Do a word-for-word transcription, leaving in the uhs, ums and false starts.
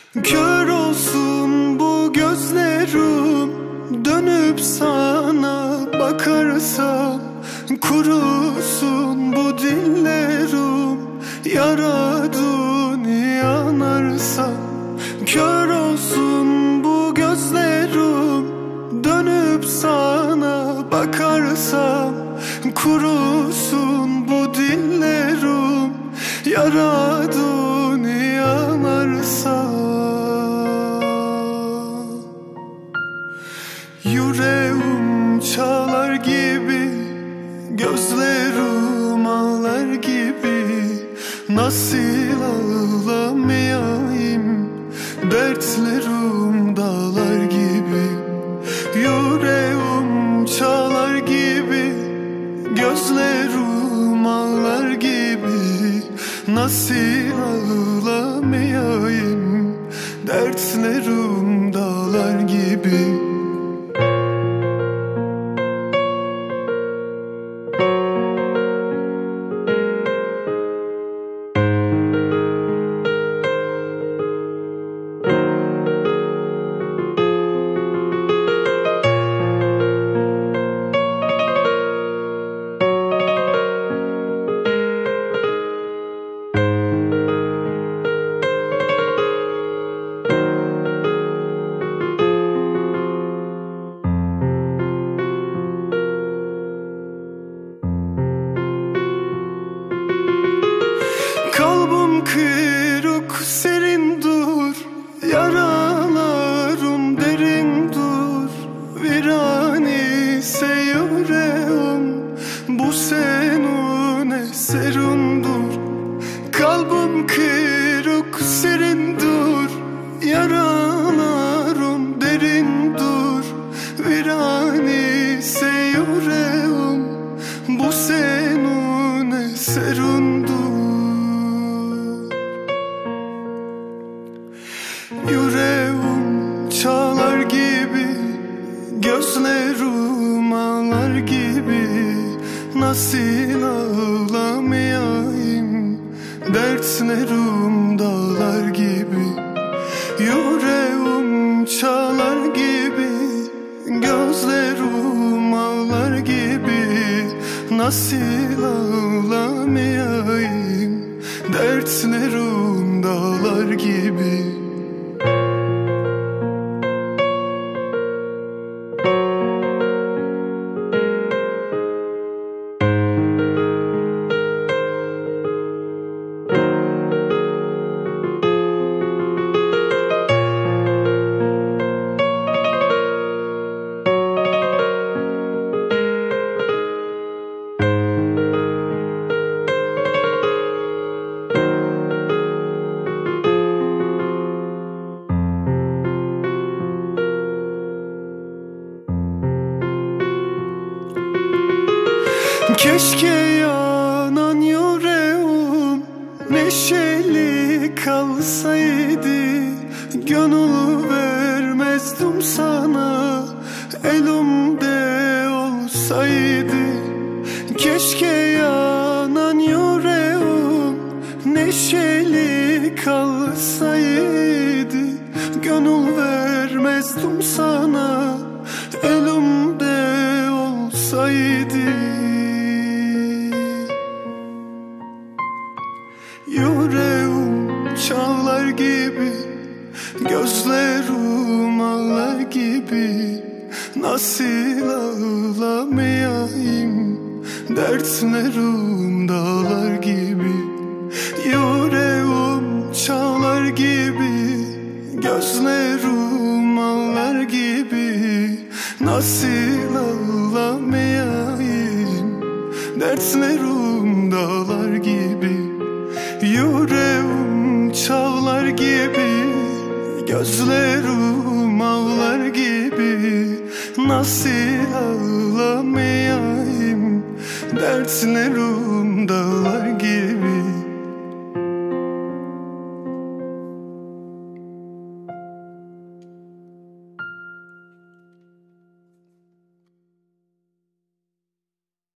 Kör olsun bu gözlerim, dönüp sana bakarsam. Kurusun bu dillerim, yaradın yanarsa. Kör olsun bu gözlerim, dönüp sana bakarsam. Kurusun bu dillerim, yaradın yanarsa. Yüreğim çalar gibi, gözlerim ağlar gibi. Nasıl ağlamayayım, dertlerim dağlar gibi. Yüreğim çalar gibi, gözlerim ağlar gibi. Nasıl ağlamayayım, dertlerim dağlar gibi. Kalbim kırık serindir, yaralarım derindir. Viran ise yüreğim, bu senin eserindir. Kalbim kırık serindir, yaralarım derindir. Viran ise yüreğim, bu senin eserindir. Yüreğim çalar gibi, gözlerim ağlar gibi. Nasıl ağlamayayım, dertlerim dağlar gibi. Yüreğim çalar gibi, gözlerim ağlar gibi. Nasıl ağlamayayım, dertlerim dağlar gibi. Keşke yanan yüreğim neşeli kalsaydı. Gönül vermezdim sana, elimde olsaydı. Keşke yanan yüreğim neşeli kalsaydı. Gönül vermezdim sana, elimde olsaydı. Yüreğim çalar gibi, gözlerim ağlar gibi. Nasıl ağlamayayım, dertlerim dağlar gibi. Yüreğim çalar gibi, gözlerim ağlar gibi. Nasıl ağlamayayım, dertlerim dağlar gibi. Yüreğim çağlar gibi, gözlerim ağlar gibi. Nasıl ağlamayayım, dertlerim dağlar gibi.